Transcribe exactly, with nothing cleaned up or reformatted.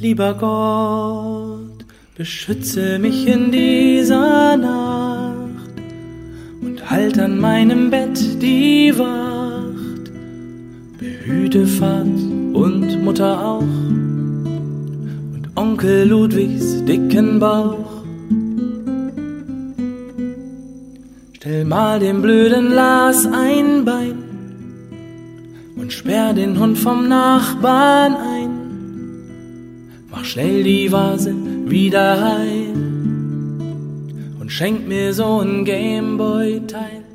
Lieber Gott, beschütze mich in dieser Nacht und halt an meinem Bett die Wacht. Behüte Vater und Mutter auch und Onkel Ludwigs dicken Bauch. Stell mal dem blöden Lars ein Bein und sperr den Hund vom Nachbarn ein. Mach schnell die Vase wieder heil und schenk mir so ein Gameboy-Teil.